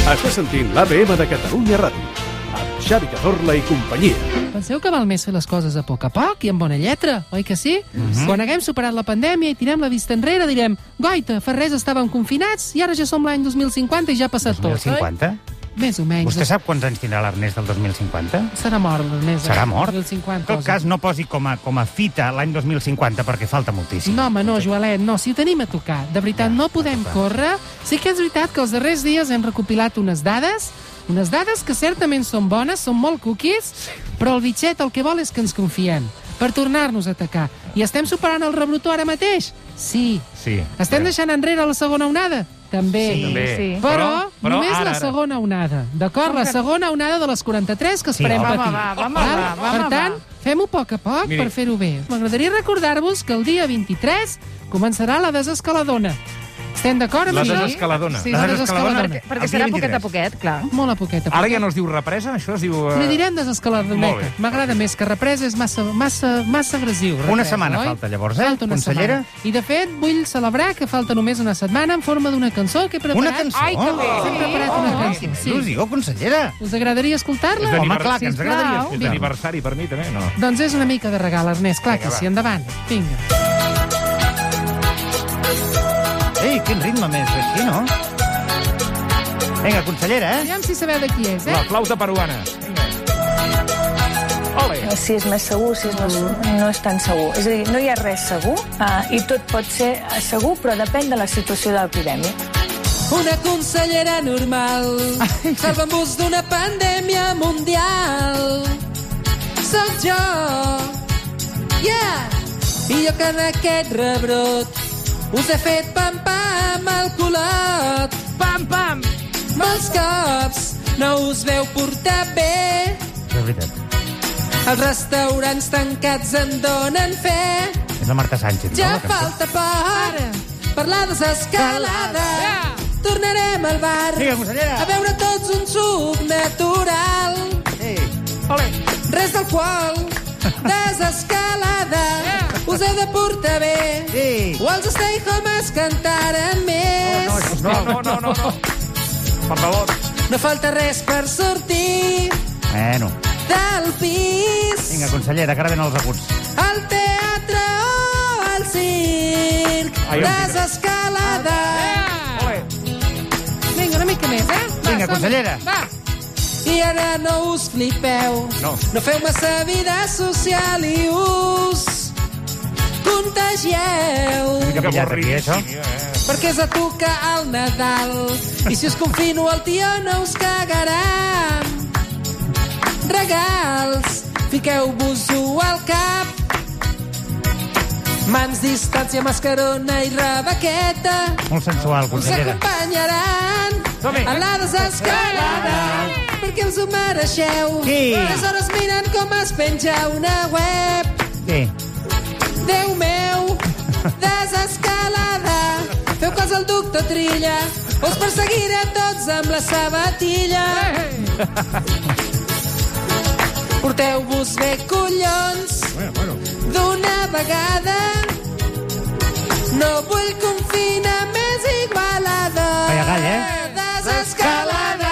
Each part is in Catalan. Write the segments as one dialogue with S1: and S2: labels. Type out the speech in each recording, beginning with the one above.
S1: Estàs sentint l'APM de Catalunya Ràdio, amb Xavi Cazorla i companyia.
S2: Penseu que val més fer les coses a poc i amb bona lletra, oi que sí? Quan haguem superat la pandèmia i tirem la vista enrere, direm: goita, fa res estàvem confinats i ara ja som l'any 2050 i ja ha passat tot,
S3: 2050?
S2: oi? Més o menys.
S3: Vostè sap quants anys tindrà l'Ernest del 2050?
S2: Serà mort l'Ernest.
S3: Serà mort?
S2: 2050.
S3: En tot cas, no posi com a fita l'any 2050 perquè falta moltíssim.
S2: No, home, no, Joalet, no, si ho tenim a tocar. De veritat, no podem córrer. Sí que és veritat que els darrers dies hem recopilat unes dades que certament són bones, són molt cookies, però el bitxet el que vol és que ens confiem per tornar-nos a atacar. I estem superant el rebrotó ara mateix? Sí. Estem deixant enrere la segona onada? També.
S4: Sí.
S2: Però només la segona onada, d'acord? La segona onada de les 43 que esperem patir. Per tant, fem-ho a poc per fer-ho bé. M'agradaria recordar-vos que el dia 23 començarà la desescaladona. Estem d'acord amb això?
S4: La desescaladona.
S2: Sí, la desescaladona.
S5: Perquè serà poquet a poquet, clar.
S2: Molt a poquet a poquet.
S4: Ara ja no es diu represa, això es diu...
S2: Ne direm desescaladoneta. M'agrada més que represa, és massa agressiu. Represa,
S3: una setmana
S2: oi?
S3: falta, llavors,
S2: Falta una
S3: consellera?
S2: setmana. I, de fet, vull celebrar que falta només una setmana en forma d'una cançó que he preparat.
S3: Una cançó?
S5: Ai, que bé!
S2: Hem preparat una cançó, sí.
S3: Il·lusió, consellera!
S2: Us agradaria escoltar-la?
S3: Home, clar, que ens agradaria
S4: És
S3: escoltar.
S4: d'aniversari per mi, també, no?
S2: Doncs és una mica de regal, Ernest. Clar que sí, endavant. Vinga.
S3: Ei, quin ritme més així, no? Vinga, consellera,
S2: Aviam si sabeu de qui és,
S4: La flauta peruana. Ole!
S6: Si és més segur, si no és tan segur. És a dir, no hi ha res segur i tot pot ser segur, però depèn de la situació de l'epidèmia.
S2: Una consellera normal, salvant-vos d'una pandèmia mundial. Soc jo, I jo que en aquest rebrot us he fet pam-pam al culot.
S5: Pam-pam!
S2: Molts cops no us veu portar bé.
S3: És veritat.
S2: Els restaurants tancats en donen fe.
S3: És la Marta Sánchez,
S2: Ja
S3: no? La cançó.
S2: falta poc per la desescalada. Tornarem al bar
S3: Vinga, consellera.
S2: a beure tots un suc natural.
S4: Ole!
S2: Res d'alcohol, desescalada. Us heu de portar bé.
S3: Sí.
S2: O els stay homes cantaran més.
S4: No. Per favor.
S2: No falta res per sortir
S3: Bueno.
S2: del pis.
S3: Vinga, consellera, que ara venen els aguts.
S2: Al teatre o al circ.
S4: Ai,
S2: Desescalada.
S4: Ole!
S2: Vinga, una mica més, Va,
S3: Vinga,
S2: som-hi.
S3: consellera.
S2: Va. I ara no us flipeu. No feu massa vida social i us contagieu.
S3: Que pillat aquí, això.
S2: Perquè és a tocar al Nadal. I si us confino, el tio no us cagarà. Regals, fiqueu-vos-ho al cap. Mans, distància, mascarona i rebaqueta
S3: Molt sensual,
S2: us
S3: consellera.
S2: acompanyaran
S4: Som-hi.
S2: a la desescalada, perquè us ho mereixeu.
S3: Sí.
S2: 3 hores mirant com es penja una web.
S3: Sí.
S2: Déu meu, desescalada. Feu cas al doctor Trilla, us perseguiré tots amb la sabatilla. Porteu-vos bé, collons, d'una vegada. No vull confinar més Igualada.
S3: Calla, calla,
S2: Desescalada.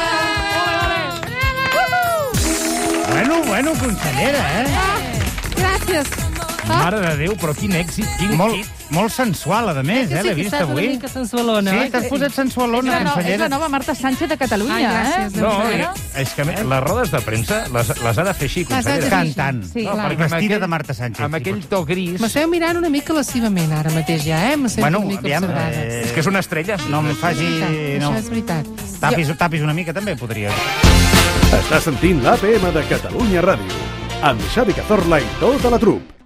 S3: Bueno, consellera,
S2: Gràcies.
S4: Mare de Déu, però quin èxit, quin hit.
S3: Molt sensual, a més, l'he vist avui.
S2: una mica sensualona,
S3: Sí,
S2: oi?
S3: t'has posat sensualona,
S5: És la
S3: consellera.
S5: nova Marta Sánchez de Catalunya,
S2: Ai, gràcies.
S4: No,
S2: Doncs,
S4: és que les rodes de premsa les ha de fer així,
S2: Les has de
S4: consellera.
S2: fer.
S3: Cantant.
S5: Sí,
S4: No,
S2: clar.
S4: perquè amb
S3: Vestida
S4: aquell-
S3: de Marta Sánchez.
S4: Amb aquell to gris...
S2: M'esteu mirant una mica lascivament ara mateix ja, Me sento
S3: Bueno,
S2: una mica
S3: aviam,
S2: observada.
S4: És que és una estrella.
S3: No em faci...
S2: Això és veritat.
S3: Tapis una mica, també, podria.
S1: Estàs sentint l'APM de Catalunya Ràdio, amb Xavi Cazorla i tota la trup.